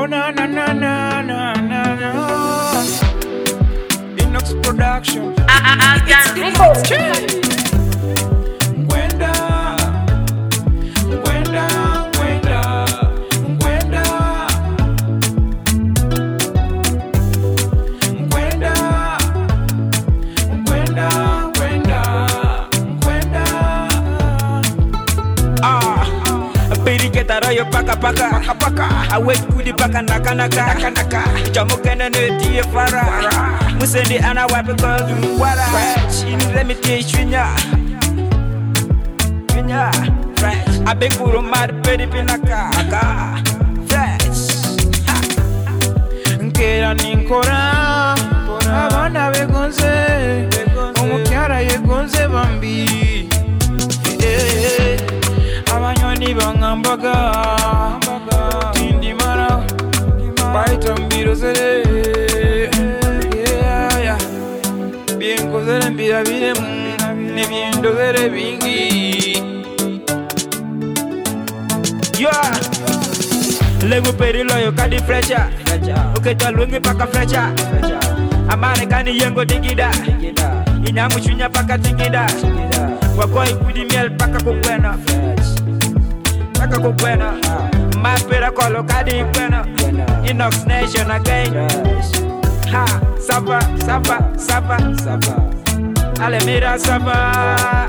na na na na na na na. Inox Production. Gwenda, Gwenda, Gwenda, Gwenda, Gwenda, Gwenda, Gwenda, Gwenda. Biriketa yo paka paka. Awet kudi paka naka. Jamu kena ne tie fara. Musendi ana wapi kozu wara. Let me teach you fresh. I beg for mad pedi pinaka. Fresh. Nkera ninkora. Abana begonze. Umukyara yegonze bambi. Abanyoni bangambaga. Tindi mara. Baita mbiro zere. Bien cosere mbira biremu. Nebiendo zere bingi. Yeah. Lego perilo yo kadi flecha. Oke talungi paka flecha. Amane kani yengo digida. Inyamu chunya paka tingida. Wakoi kudi miel paka kukwena. Paka kukwena. Mapera kolo kadi kwena. Inox Nation again. Ha, sapa. Ale mira sapa.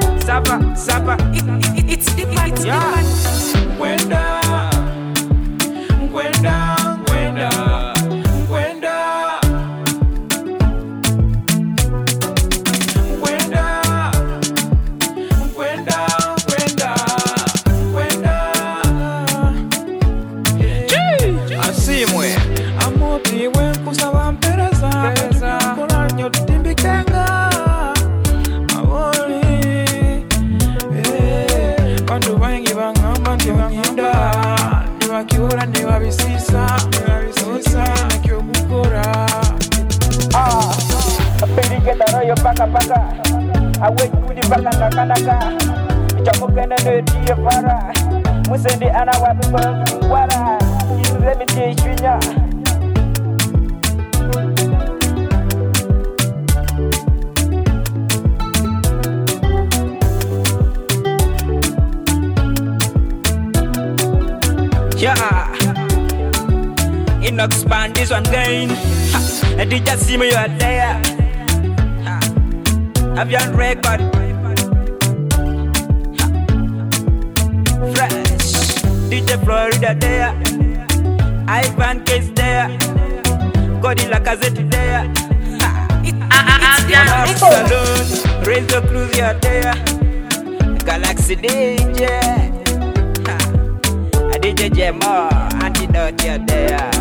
It's the man. Yeah. Gwenda, Gwenda, Gwenda, Gwenda, Gwenda, Gwenda, Gwenda, Gwenda. Asimwe amoti wenkusaba mpereza kolanyo timbikenga awoli. Bantu bangi bangamba nti banyinda nibakiwola nibabisisa nakyokukora. Biriketa yo paka awet kudi paka naka. Jamu kena ne tie fara. Musendi ana wapi kozu wara. Let me teach you Yeah, Inox band this one again. And did you see me out there? Have you on record? Fresh, DJ Florida there. Ivan Case there. Godilla Cassette there. Salon, Razor Cruz you're there. Galaxy DJ. DJ Jemo, Antidote you're there.